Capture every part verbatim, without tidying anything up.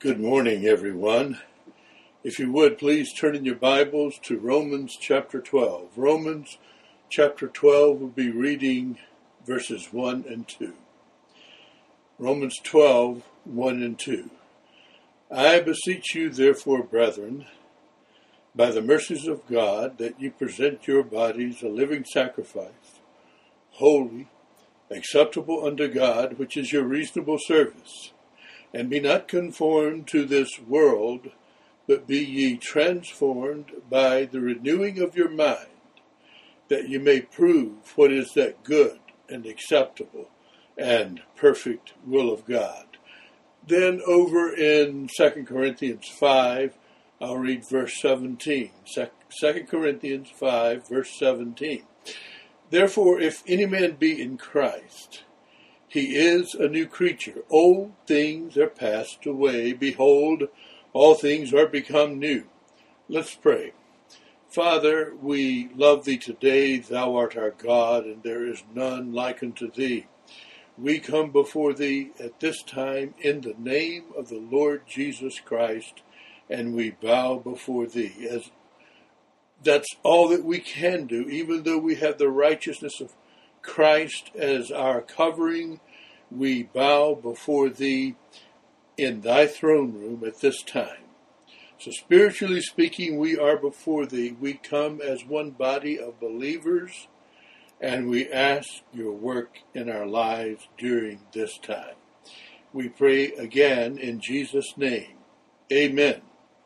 Good morning, everyone. If you would, please turn in your Bibles to Romans chapter twelve. Romans chapter twelve will be reading verses one and two. Romans twelve, one and two. I beseech you, therefore, brethren, by the mercies of God, that ye present your bodies a living sacrifice, holy, acceptable unto God, which is your reasonable service. And be not conformed to this world, but be ye transformed by the renewing of your mind, that ye may prove what is that good and acceptable and perfect will of God. Then over in Second Corinthians five, I'll read verse seventeen. Second Corinthians five, verse seventeen. Therefore, if any man be in Christ, he is a new creature. Old things are passed away. Behold, all things are become new. Let's pray. Father, we love thee today. Thou art our God, and there is none like unto thee. We come before thee at this time in the name of the Lord Jesus Christ, and we bow before thee. As that's all that we can do, even though we have the righteousness of Christ as our covering. We bow before thee in thy throne room at this time. So spiritually speaking, we are before thee. We come as one body of believers, and we ask your work in our lives during this time. We pray again in Jesus' name. Amen.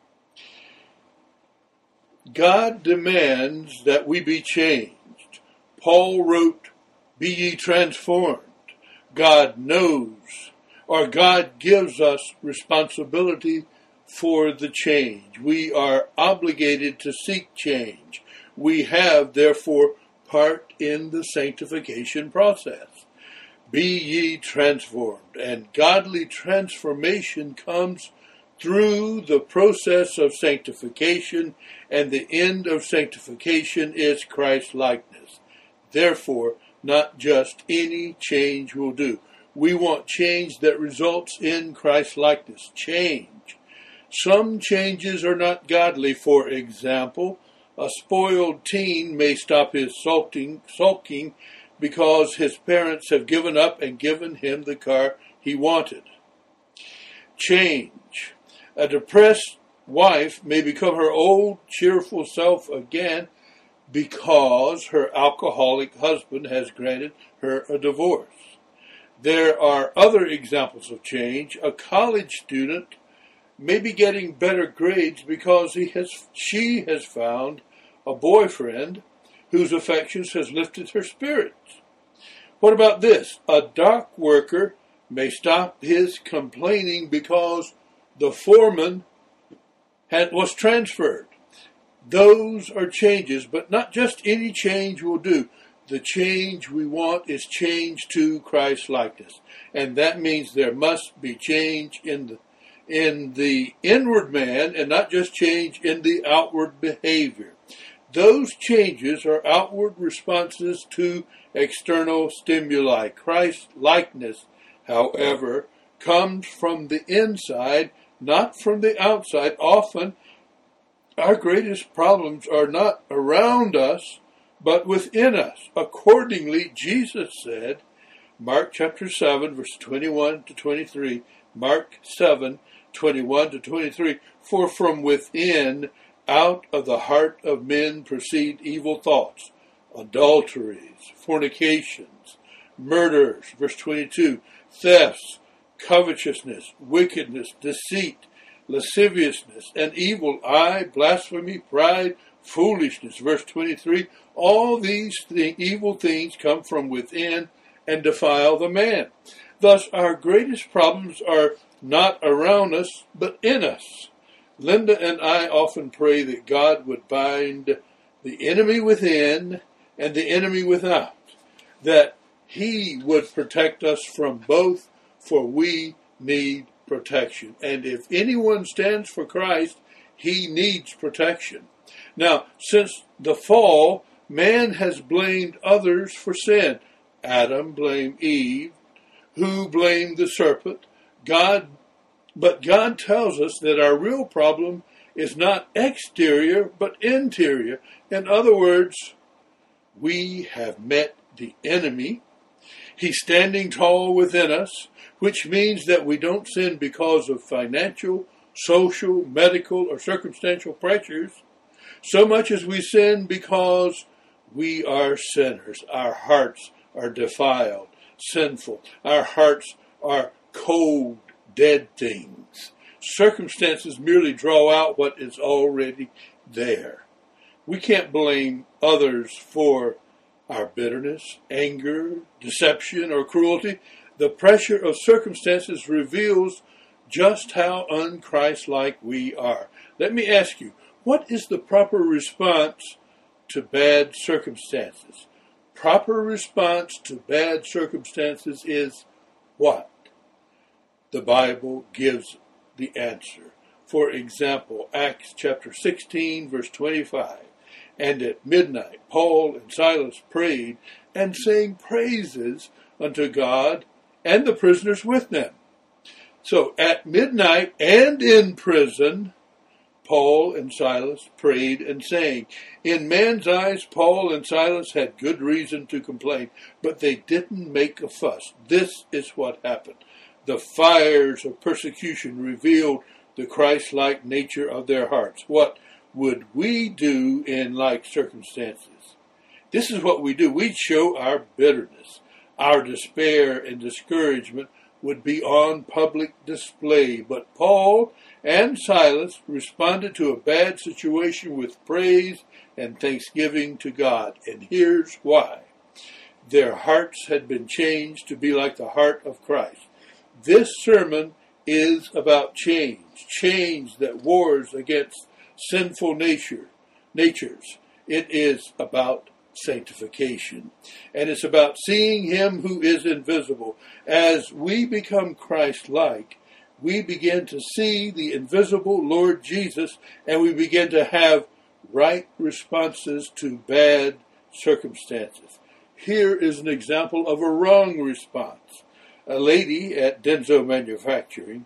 God demands that we be changed. Paul wrote, be ye transformed. God knows, or God gives us responsibility for the change. We are obligated to seek change. We have, therefore, part in the sanctification process. Be ye transformed. And godly transformation comes through the process of sanctification, and the end of sanctification is Christ-likeness. Therefore, not just any change will do. We want change that results in Christ-likeness. Change. Some changes are not godly. For example, a spoiled teen may stop his sulking, sulking because his parents have given up and given him the car he wanted. Change. A depressed wife may become her old, cheerful self again because her alcoholic husband has granted her a divorce. There are other examples of change. A college student may be getting better grades because he has, she has found a boyfriend whose affections has lifted her spirits. What about this? A dock worker may stop his complaining because the foreman had, was transferred. Those are changes, but not just any change will do. The change we want is change to Christ-likeness. And that means there must be change in the, in the inward man and not just change in the outward behavior. Those changes are outward responses to external stimuli. Christ-likeness, however, comes from the inside, not from the outside. Often, our greatest problems are not around us, but within us. Accordingly, Jesus said, Mark chapter seven, verse twenty-one to twenty-three, Mark seven, twenty-one to twenty-three, for from within, out of the heart of men proceed evil thoughts, adulteries, fornications, murders, verse twenty-two, thefts, covetousness, wickedness, deceit, lasciviousness, and evil eye, blasphemy, pride, foolishness. Verse twenty-three, all these th- evil things come from within and defile the man. Thus, our greatest problems are not around us, but in us. Linda and I often pray that God would bind the enemy within and the enemy without, that he would protect us from both, for we need protection. And if anyone stands for Christ, he needs protection. Now, since the fall, man has blamed others for sin. Adam blamed Eve, who blamed the serpent. God But God tells us that our real problem is not exterior, but interior. In other words, we have met the enemy. He's standing tall within us, which means that we don't sin because of financial, social, medical, or circumstantial pressures, so much as we sin because we are sinners. Our hearts are defiled, sinful. Our hearts are cold, dead things. Circumstances merely draw out what is already there. We can't blame others for our bitterness, anger, deception, or cruelty. The pressure of circumstances reveals just how un-Christ-like we are. Let me ask you, what is the proper response to bad circumstances? Proper response to bad circumstances is what? The Bible gives the answer. For example, Acts chapter sixteen, verse twenty-five. And at midnight, Paul and Silas prayed and sang praises unto God, and the prisoners with them. So at midnight and in prison, Paul and Silas prayed and sang. In man's eyes, Paul and Silas had good reason to complain, but they didn't make a fuss. This is what happened. The fires of persecution revealed the Christ-like nature of their hearts. What would we do in like circumstances? This is what we do. We'd show our bitterness. Our despair and discouragement would be on public display. But Paul and Silas responded to a bad situation with praise and thanksgiving to God. And here's why. Their hearts had been changed to be like the heart of Christ. This sermon is about change. Change that wars against sinful nature, natures. It is about sanctification. And it's about seeing him who is invisible. As we become Christ-like, we begin to see the invisible Lord Jesus, and we begin to have right responses to bad circumstances. Here is an example of a wrong response. A lady at Denso Manufacturing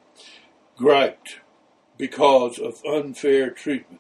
griped because of unfair treatment.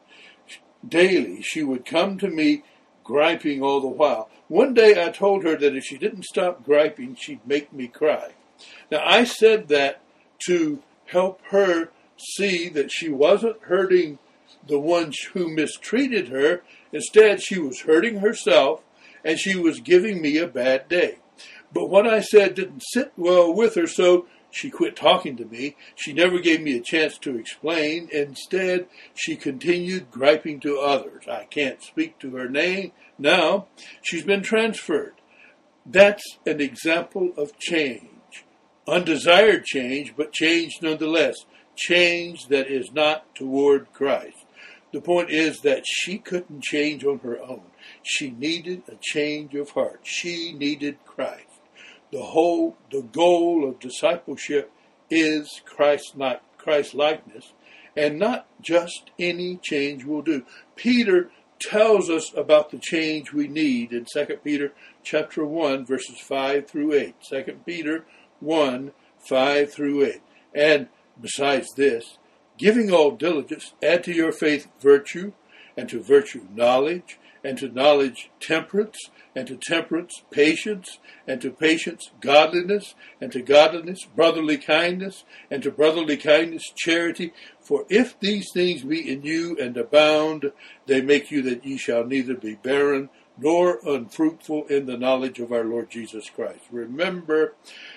Daily, she would come to me griping all the while. One day I told her that if she didn't stop griping, she'd make me cry. Now, I said that to help her see that she wasn't hurting the ones who mistreated her. Instead, she was hurting herself, and she was giving me a bad day. But what I said didn't sit well with her, so she quit talking to me. She never gave me a chance to explain. Instead, she continued griping to others. I can't speak to her name now. She's been transferred. That's an example of change. Undesired change, but change nonetheless. Change that is not toward Christ. The point is that she couldn't change on her own. She needed a change of heart. She needed Christ. The whole, the goal of discipleship is Christ-likeness, and not just any change will do. Peter tells us about the change we need in Second Peter chapter one, verses five through eight. Second Peter one, five through eight. And besides this, giving all diligence, add to your faith virtue, and to virtue knowledge, and to knowledge temperance, and to temperance patience, and to patience godliness, and to godliness brotherly kindness, and to brotherly kindness charity. For if these things be in you and abound, they make you that ye shall neither be barren nor unfruitful in the knowledge of our Lord Jesus Christ. Remember,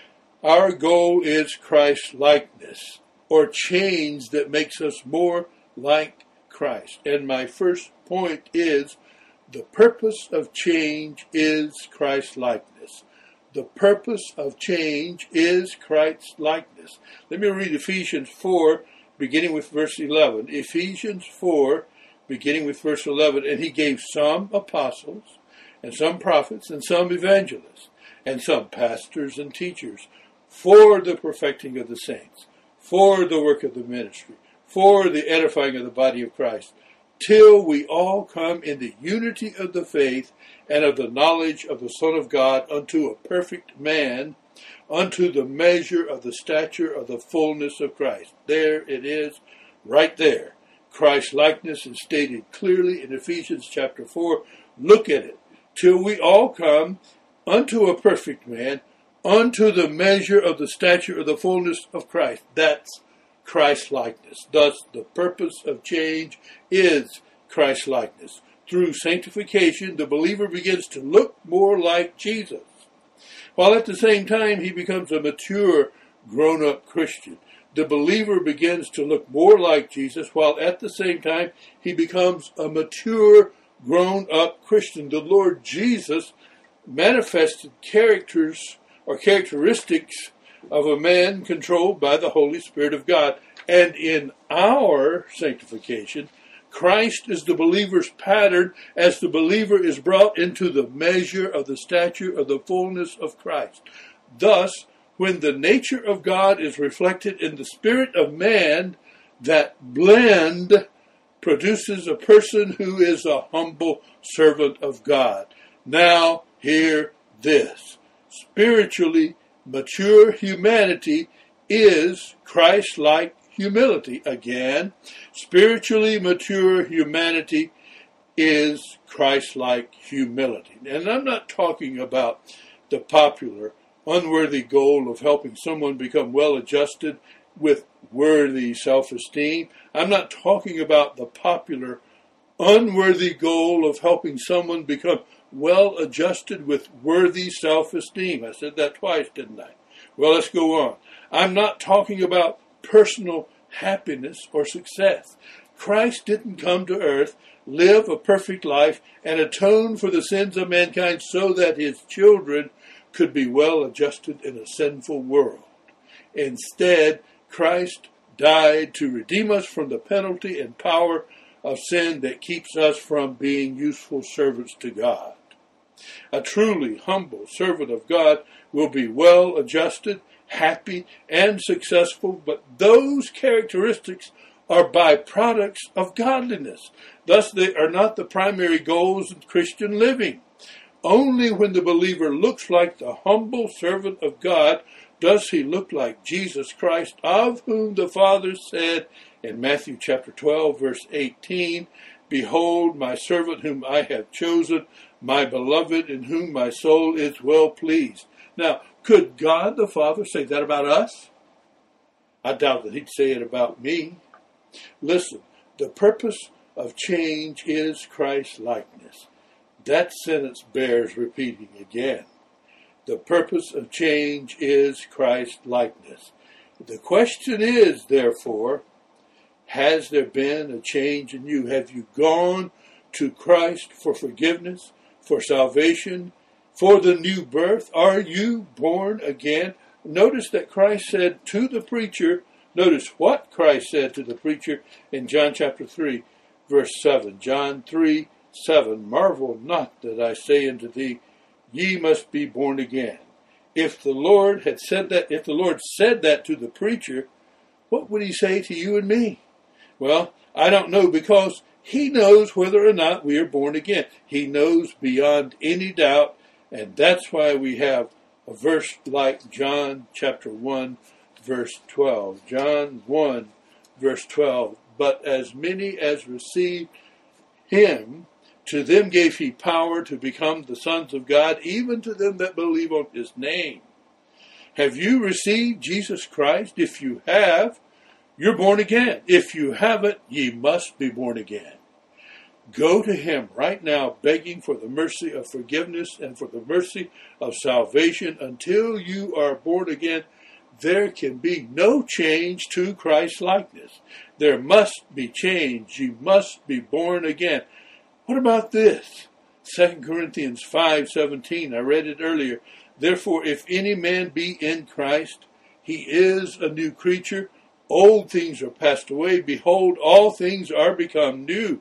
our goal is Christ-likeness, or change that makes us more like Christ. And my first point is, the purpose of change is Christ-likeness. The purpose of change is Christ-likeness. Let me read Ephesians four, beginning with verse eleven. Ephesians four, beginning with verse eleven. And he gave some apostles, and some prophets, and some evangelists, and some pastors and teachers, for the perfecting of the saints, for the work of the ministry, for the edifying of the body of Christ, till we all come in the unity of the faith and of the knowledge of the Son of God unto a perfect man, unto the measure of the stature of the fullness of Christ. There it is, right there. Christ's likeness is stated clearly in Ephesians chapter four. Look at it. Till we all come unto a perfect man, unto the measure of the stature of the fullness of Christ. That's Christ likeness. Thus, the purpose of change is Christ likeness. Through sanctification, the believer begins to look more like Jesus, while at the same time he becomes a mature, grown-up Christian. The believer begins to look more like Jesus, while at the same time he becomes a mature, grown-up Christian. The Lord Jesus manifested characters or characteristics of a man controlled by the Holy Spirit of God. And in our sanctification, Christ is the believer's pattern as the believer is brought into the measure of the stature of the fullness of Christ. Thus, when the nature of God is reflected in the spirit of man, that blend produces a person who is a humble servant of God. Now, hear this. Spiritually mature humanity is Christ-like humility. Again, spiritually mature humanity is Christ-like humility. And I'm not talking about the popular, unworthy goal of helping someone become well-adjusted with worthy self-esteem. I'm not talking about the popular, unworthy goal of helping someone become well-adjusted with worthy self-esteem. I said that twice, didn't I? Well, let's go on. I'm not talking about personal happiness or success. Christ didn't come to earth, live a perfect life, and atone for the sins of mankind so that his children could be well-adjusted in a sinful world. Instead, Christ died to redeem us from the penalty and power of sin that keeps us from being useful servants to God. A truly humble servant of God will be well-adjusted, happy, and successful, but those characteristics are byproducts of godliness. Thus, they are not the primary goals of Christian living. Only when the believer looks like the humble servant of God does he look like Jesus Christ, of whom the Father said in Matthew chapter twelve, verse eighteen, "Behold, my servant whom I have chosen, my beloved, in whom my soul is well pleased." Now, could God the Father say that about us? I doubt that he'd say it about me. Listen, the purpose of change is Christ-likeness. That sentence bears repeating again. The purpose of change is Christ-likeness. The question is, therefore, has there been a change in you? Have you gone to Christ for forgiveness, for salvation, for the new birth? Are you born again? Notice that Christ said to the preacher, notice what Christ said to the preacher in John chapter three, verse seven. John three, seven. "Marvel not that I say unto thee, ye must be born again." If the Lord had said that, if the Lord said that to the preacher, what would he say to you and me? Well, I don't know, because he knows whether or not we are born again. He knows beyond any doubt, and that's why we have a verse like John chapter one, verse twelve. John one, verse twelve. "But as many as received him, to them gave he power to become the sons of God, even to them that believe on his name." Have you received Jesus Christ? If you have, you're born again. If you haven't, ye must be born again. Go to him right now, begging for the mercy of forgiveness and for the mercy of salvation. Until you are born again, there can be no change to Christ's likeness. There must be change. You must be born again. What about this? Second Corinthians five seventeen, I read it earlier. "Therefore, if any man be in Christ, he is a new creature. Old things are passed away. Behold, all things are become new."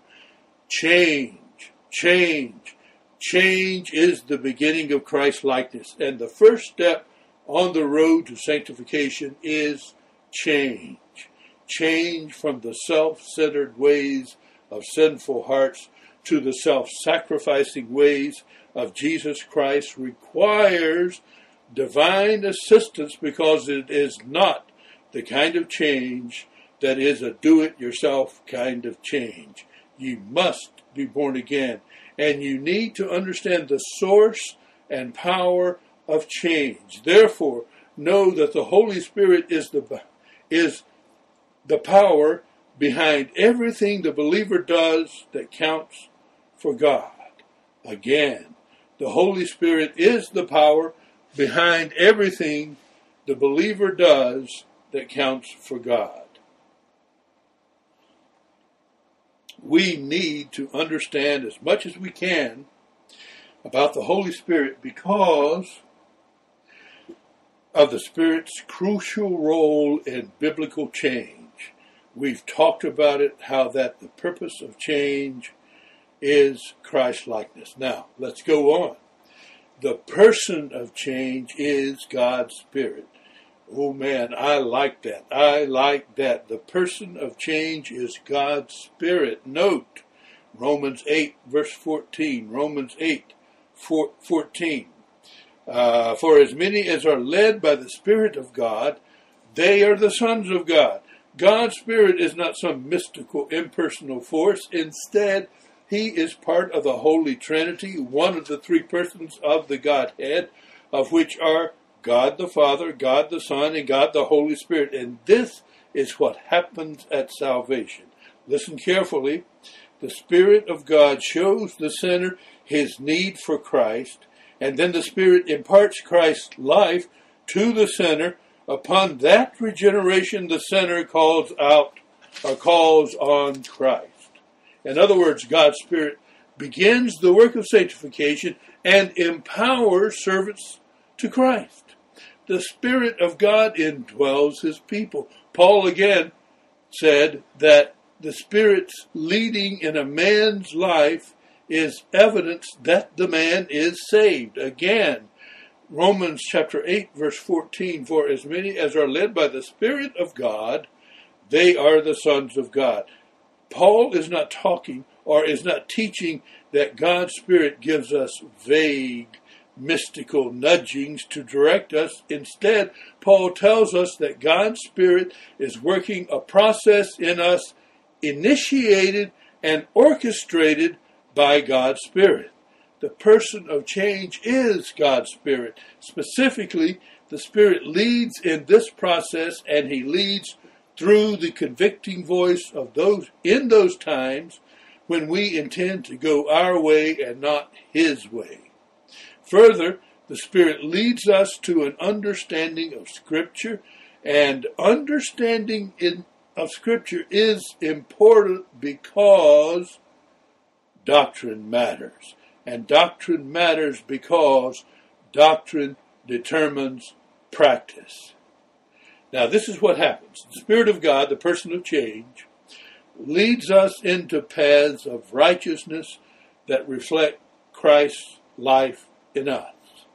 Change, change, change is the beginning of Christ's likeness. And the first step on the road to sanctification is change. Change from the self-centered ways of sinful hearts to the self-sacrificing ways of Jesus Christ requires divine assistance, because it is not the kind of change that is a do-it-yourself kind of change. You must be born again, and you need to understand the source and power of change. Therefore, know that the Holy Spirit is the is the power behind everything the believer does that counts for God. Again, the Holy Spirit is the power behind everything the believer does that counts for God. We need to understand as much as we can about the Holy Spirit because of the Spirit's crucial role in biblical change. We've talked about it, how that the purpose of change is Christ-likeness. Now, let's go on. The person of change is God's Spirit. Oh man, I like that. I like that. The person of change is God's Spirit. Note, Romans eight, verse fourteen. Romans eight, fourteen. Uh, For as many as are led by the Spirit of God, they are the sons of God. God's Spirit is not some mystical, impersonal force. Instead, He is part of the Holy Trinity, one of the three persons of the Godhead, of which are God the Father, God the Son, and God the Holy Spirit. And this is what happens at salvation. Listen carefully. The Spirit of God shows the sinner his need for Christ, and then the Spirit imparts Christ's life to the sinner. Upon that regeneration, the sinner calls out or calls on Christ. In other words, God's Spirit begins the work of sanctification and empowers servants to Christ. The Spirit of God indwells His people. Paul again said that the Spirit's leading in a man's life is evidence that the man is saved. Again, Romans chapter eight, verse fourteen, for as many as are led by the Spirit of God, they are the sons of God. Paul is not talking or is not teaching that God's Spirit gives us vague, mystical nudgings to direct us. Instead, Paul tells us that God's Spirit is working a process in us initiated and orchestrated by God's Spirit. The person of change is God's Spirit. Specifically, the Spirit leads in this process, and He leads through the convicting voice of those in those times when we intend to go our way and not His way. Further, the Spirit leads us to an understanding of Scripture, and understanding in, of Scripture is important because doctrine matters. And doctrine matters because doctrine determines practice. Now, this is what happens. The Spirit of God, the person of change, leads us into paths of righteousness that reflect Christ's life in us.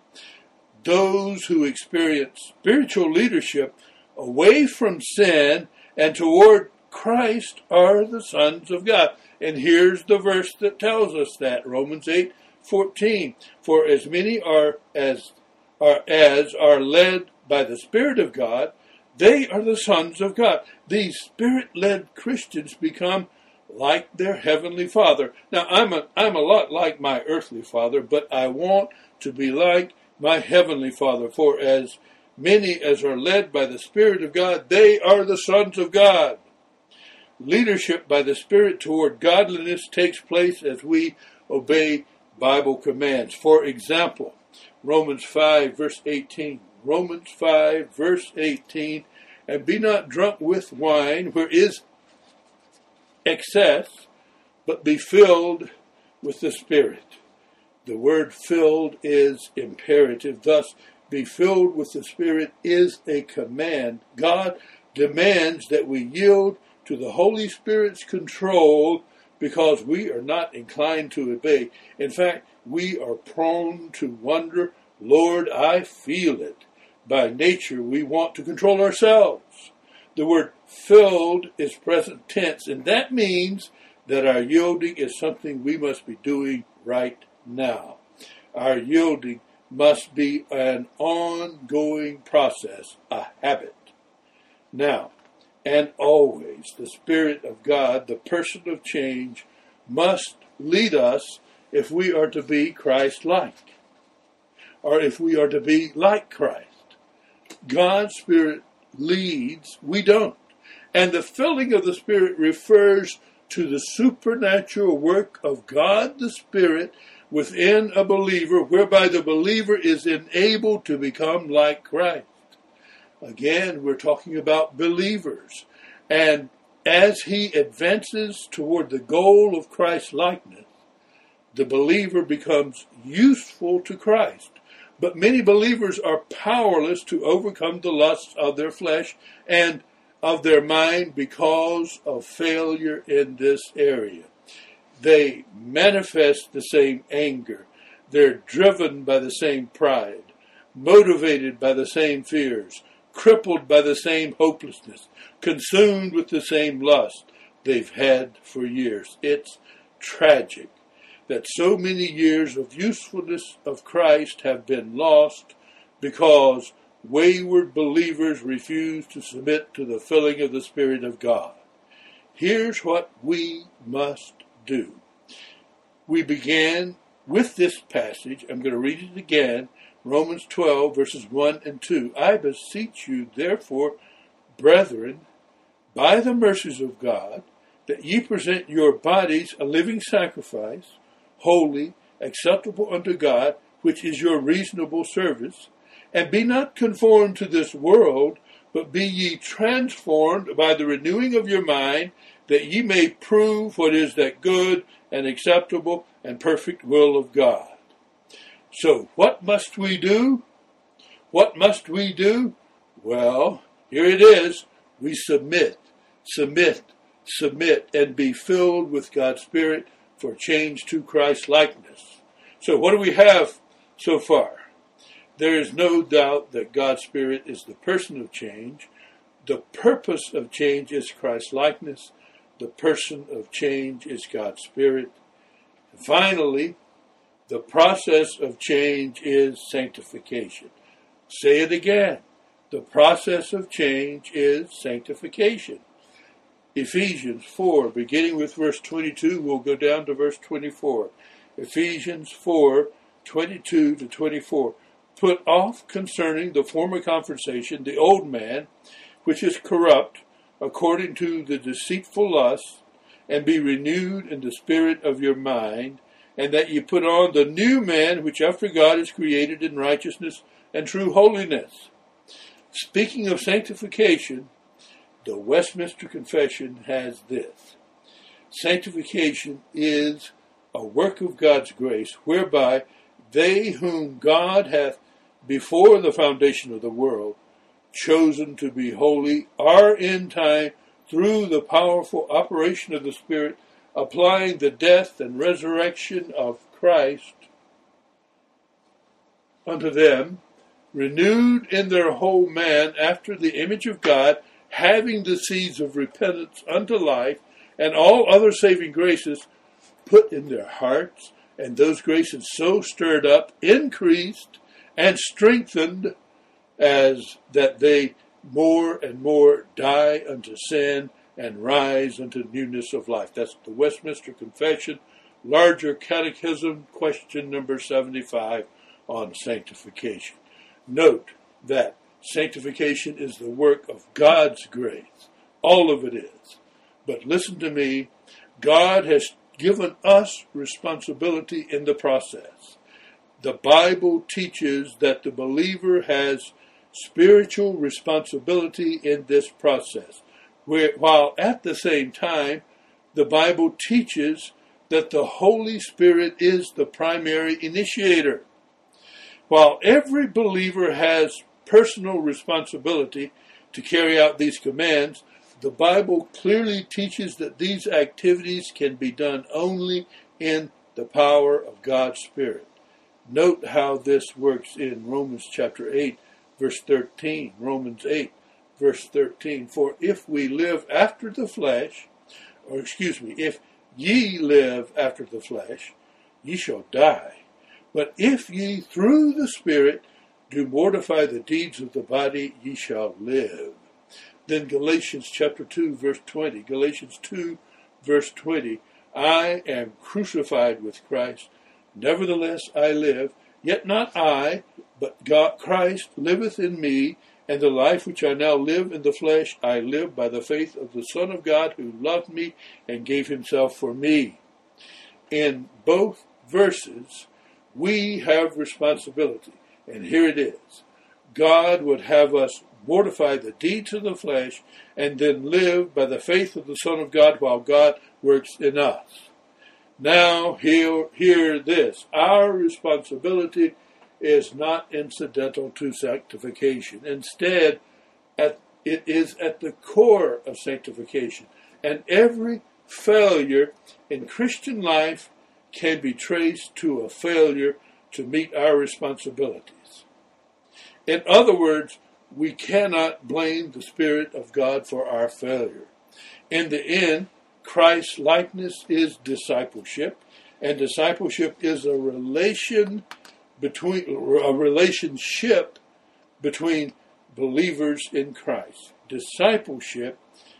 Those who experience spiritual leadership away from sin and toward Christ are the sons of God. And here's the verse that tells us that, Romans eight fourteen. For as many are as are as are led by the Spirit of God, they are the sons of God. These Spirit-led Christians become like their Heavenly Father. Now, I'm a, I'm a lot like my earthly father, but I want to be like my Heavenly Father. For as many as are led by the Spirit of God, they are the sons of God. Leadership by the Spirit toward godliness takes place as we obey Bible commands. For example, Romans five, verse eighteen. Romans five, verse eighteen. And be not drunk with wine, where is excess, but be filled with the Spirit. The word filled is imperative. Thus, be filled with the Spirit is a command. God demands that we yield to the Holy Spirit's control because we are not inclined to obey. In fact, we are prone to wonder, Lord, I feel it. By nature, we want to control ourselves. The word filled is present tense, and that means that our yielding is something we must be doing right now. Our yielding must be an ongoing process, a habit. Now, and always, the Spirit of God, the person of change, must lead us if we are to be Christ-like, or if we are to be like Christ. God's Spirit leads, we don't. And the filling of the Spirit refers to the supernatural work of God the Spirit within a believer, whereby the believer is enabled to become like Christ. Again, we're talking about believers. And as he advances toward the goal of Christ's likeness, the believer becomes useful to Christ. But many believers are powerless to overcome the lusts of their flesh and of their mind because of failure in this area. They manifest the same anger. They're driven by the same pride, motivated by the same fears, crippled by the same hopelessness, consumed with the same lust they've had for years. It's tragic that so many years of usefulness of Christ have been lost because wayward believers refuse to submit to the filling of the Spirit of God. Here's what we must do. We began with this passage. I'm going to read it again. Romans twelve, verses one and two. I beseech you, therefore, brethren, by the mercies of God, that ye present your bodies a living sacrifice, holy, acceptable unto God, which is your reasonable service. And be not conformed to this world, but be ye transformed by the renewing of your mind, that ye may prove what is that good and acceptable and perfect will of God. So, what must we do? What must we do? Well, here it is. We submit, submit, submit, and be filled with God's Spirit for change to Christ's likeness. So, what do we have so far? There is no doubt that God's Spirit is the person of change. The purpose of change is Christ's likeness. The person of change is God's Spirit. Finally, the process of change is sanctification. Say it again. The process of change is sanctification. Ephesians four, beginning with verse twenty-two, we'll go down to verse twenty-four. Ephesians four, twenty-two to twenty-four. Put off concerning the former conversation the old man, which is corrupt, according to the deceitful lusts, and be renewed in the spirit of your mind, and that ye put on the new man, which after God is created in righteousness and true holiness. Speaking of sanctification, the Westminster Confession has this. Sanctification is a work of God's grace, whereby they whom God hath before the foundation of the world chosen to be holy are in time, through the powerful operation of the Spirit, applying the death and resurrection of Christ unto them, renewed in their whole man after the image of God, having the seeds of repentance unto life, and all other saving graces put in their hearts, and those graces so stirred up, increased, and strengthened, as that they more and more die unto sin and rise unto newness of life. That's the Westminster Confession, Larger Catechism, question number seventy-five on sanctification. Note that sanctification is the work of God's grace. All of it is. But listen to me, God has given us responsibility in the process. The Bible teaches that the believer has spiritual responsibility in this process, where, while at the same time, the Bible teaches that the Holy Spirit is the primary initiator. While every believer has personal responsibility to carry out these commands, the Bible clearly teaches that these activities can be done only in the power of God's Spirit. Note how this works in Romans chapter eight, verse thirteen. Romans eight, verse thirteen. For if we live after the flesh, or excuse me, if ye live after the flesh, ye shall die. But if ye through the Spirit do mortify the deeds of the body, ye shall live. Then Galatians chapter two, verse twenty. Galatians two, verse twenty. I am crucified with Christ. Nevertheless I live, yet not I, but God, Christ liveth in me, and the life which I now live in the flesh, I live by the faith of the Son of God, who loved me and gave himself for me. In both verses, we have responsibility, and here it is. God would have us mortify the deeds of the flesh and then live by the faith of the Son of God while God works in us. Now, hear, hear this. Our responsibility is not incidental to sanctification. Instead, at, it is at the core of sanctification. And every failure in Christian life can be traced to a failure to meet our responsibilities. In other words, we cannot blame the Spirit of God for our failure. In the end, Christ's likeness is discipleship, and discipleship is a relation between a relationship between believers in Christ. Discipleship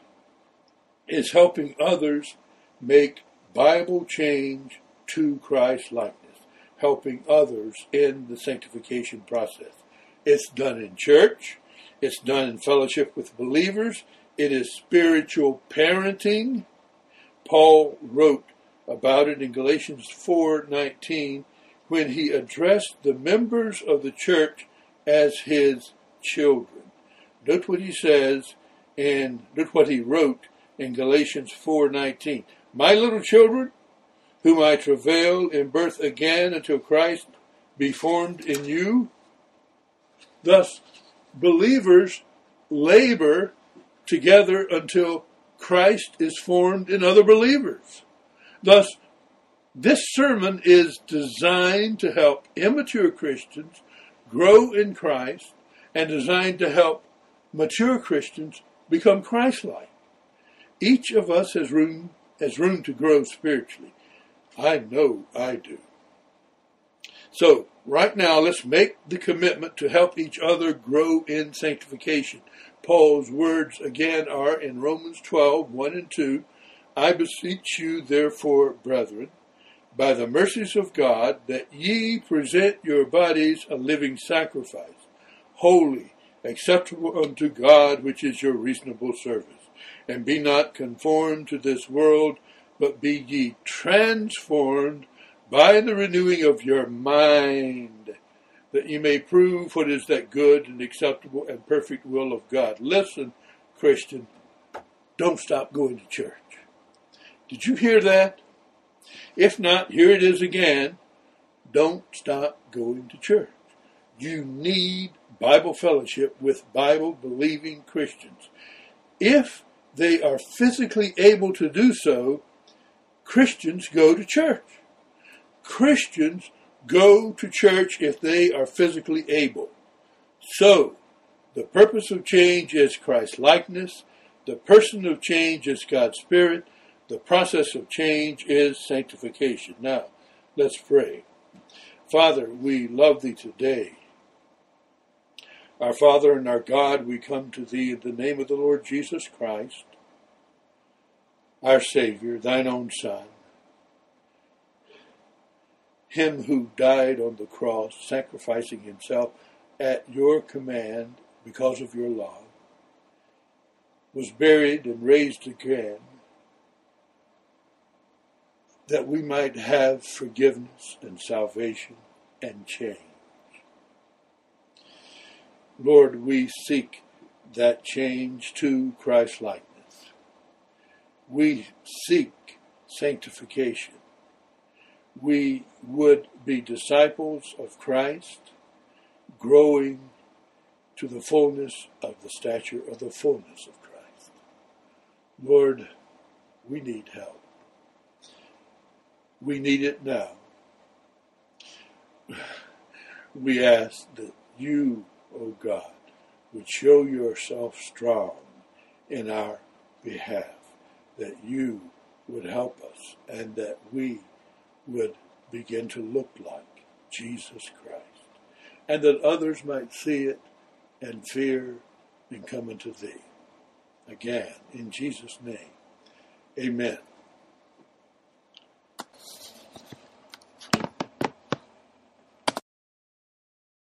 is helping others make Bible change to Christ likeness, helping others in the sanctification process. It's done in church. It's done in fellowship with believers. It is spiritual parenting. Paul wrote about it in Galatians four nineteen when he addressed the members of the church as his children. Note what he says, and note what he wrote in Galatians four nineteen. My little children, whom I travail in birth again until Christ be formed in you. Thus, believers labor together until Christ is formed in other believers. Thus, this sermon is designed to help immature Christians grow in Christ and designed to help mature Christians become Christ-like. Each of us has room, has room to grow spiritually. I know I do. So, right now, let's make the commitment to help each other grow in sanctification. Paul's words again are in Romans twelve, one and two. I beseech you, therefore, brethren, by the mercies of God, that ye present your bodies a living sacrifice, holy, acceptable unto God, which is your reasonable service. And be not conformed to this world, but be ye transformed by the renewing of your mind, that ye may prove what is that good and acceptable and perfect will of God. Listen, Christian, don't stop going to church. Did you hear that? If not, here it is again. Don't stop going to church. You need Bible fellowship with Bible-believing Christians. If they are physically able to do so, Christians go to church. Christians go to church if they are physically able. So, the purpose of change is Christ-likeness. The person of change is God's Spirit. The process of change is sanctification. Now, let's pray. Father, we love Thee today. Our Father and our God, we come to Thee in the name of the Lord Jesus Christ, our Savior, Thine own Son, Him who died on the cross, sacrificing Himself at Your command because of Your love, was buried and raised again, that we might have forgiveness and salvation and change. Lord, we seek that change to Christ-likeness. We seek sanctification. We would be disciples of Christ, growing to the fullness of the stature of the fullness of Christ. Lord, we need help. We need it now. We ask that You, O God, would show Yourself strong in our behalf, that You would help us, and that we would begin to look like Jesus Christ, and that others might see it and fear and come unto thee. Again, in Jesus' name, amen.